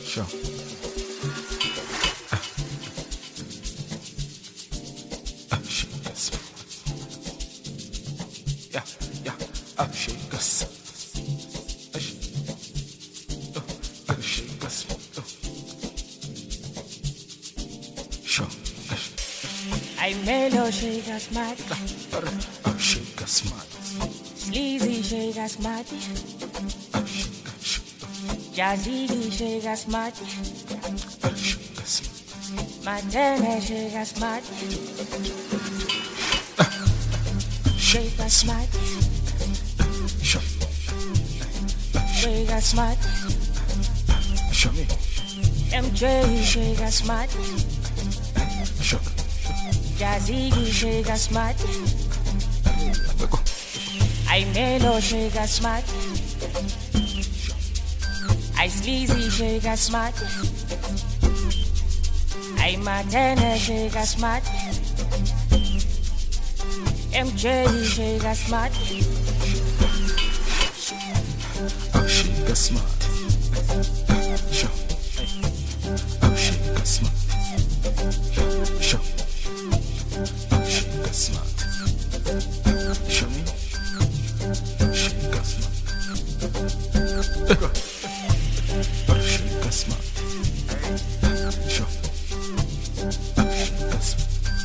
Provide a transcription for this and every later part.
Sure. Shake us. Yeah, yeah. Shake us. Shake us. Sure. I mellow shake us mad. Shake us mad. Sleazy shake us mad. Jazzy shake us mad. Shake us. Matene shake us mad. Shake us mad. Sure. Shake us mad. Show me. MJ shake us mad. Sure. Jazzy shake us mad. I mellow shake us mad. I sleazy shake us mad. I matene shake us mad. MJ shake us mad. Shake us mad. Sure. Shake us mad. Sure. Shake us mad. Show me. Shake us mad. Shake us mad. Sure. Shake us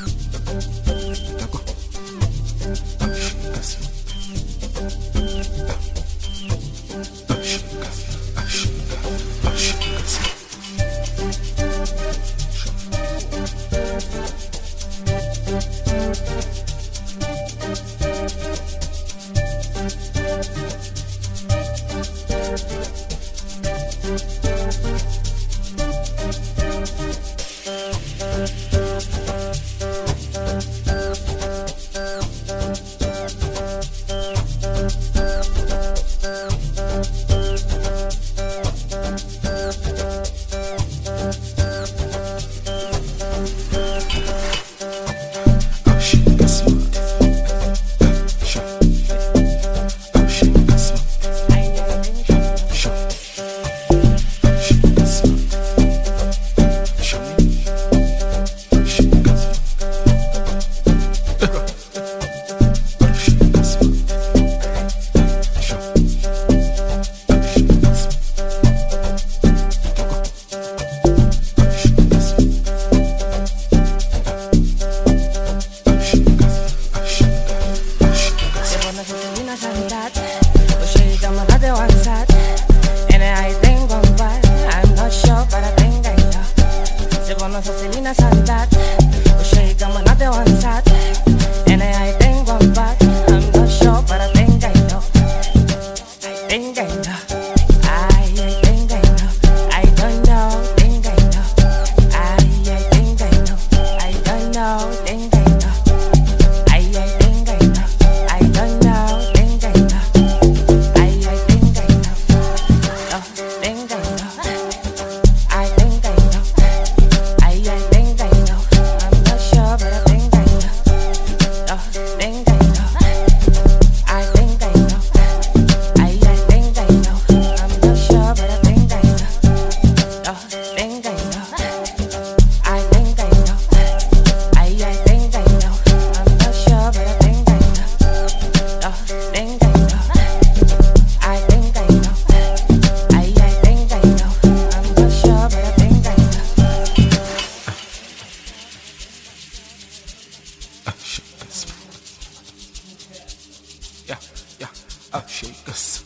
Shake us.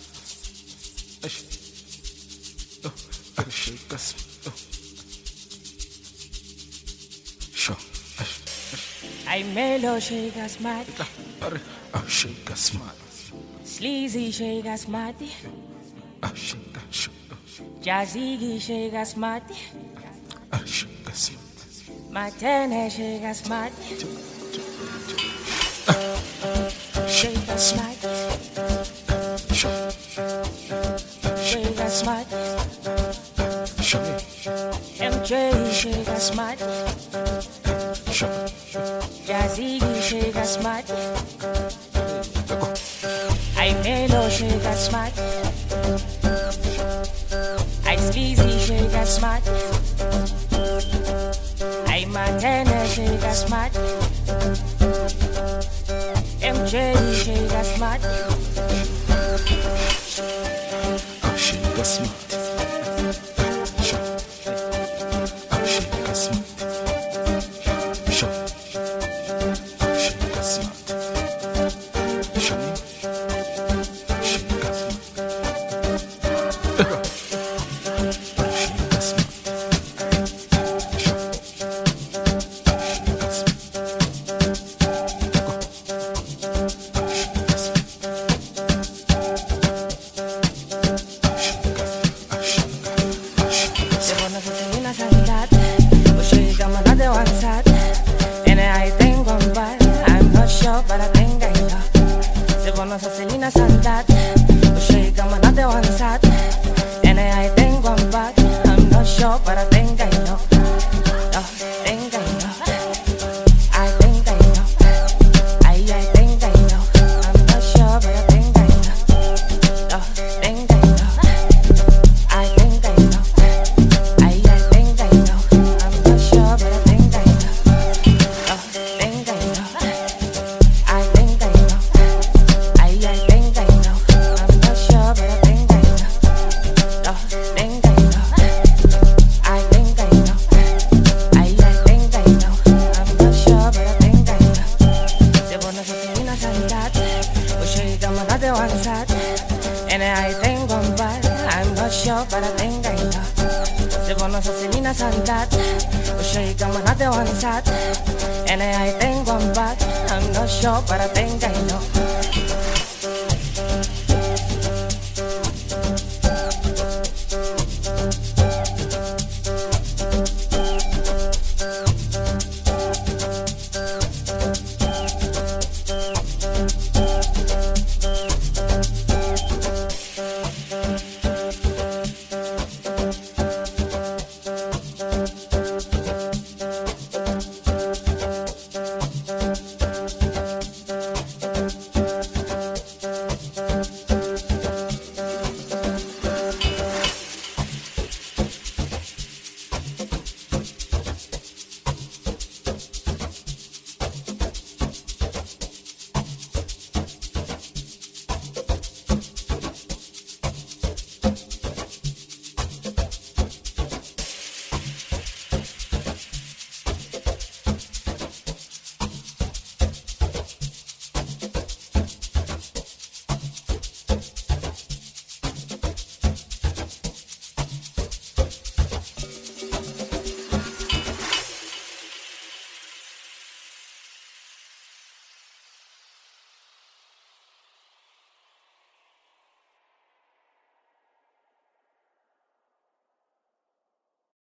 Shake us. Sure. I mellow shake us mad. Shake us mad. Sleazy shake us mad. Shake us. Jazzy shake us mad. Shake us. Matene shake us mad. Shake us mad. Shake us mad. Show me. MJ shake us mad. Jazzy shake us mad. I mellow shake us mad. I sleazy shake us smart. I mantiene chega smart. MJ chega smart. Chega smart. Chega smart. Chega smart. But I think I know. Se vos no sos Selena Sandat, pues llega más de one side. And I think one back. I'm not sure, but I think I know. Think I know. I think I know. I think I know. I'm not sure, but I think I know. Think I know. I think I know. I think I know. I'm not sure, but I think I know. Think I know. I think I know. I think I know. I'm not sure, but I think I know. Think I know. I think I know. I think I know. I'm not sure, but I think I know. Se vos no sos una sanidad, pues llegamos a de one side. And I think one bad. I'm not sure, but I think I know. Se vos no sos una sanidad, pues llegamos a de one side. And I think one bad. I'm not sure, but I think I know.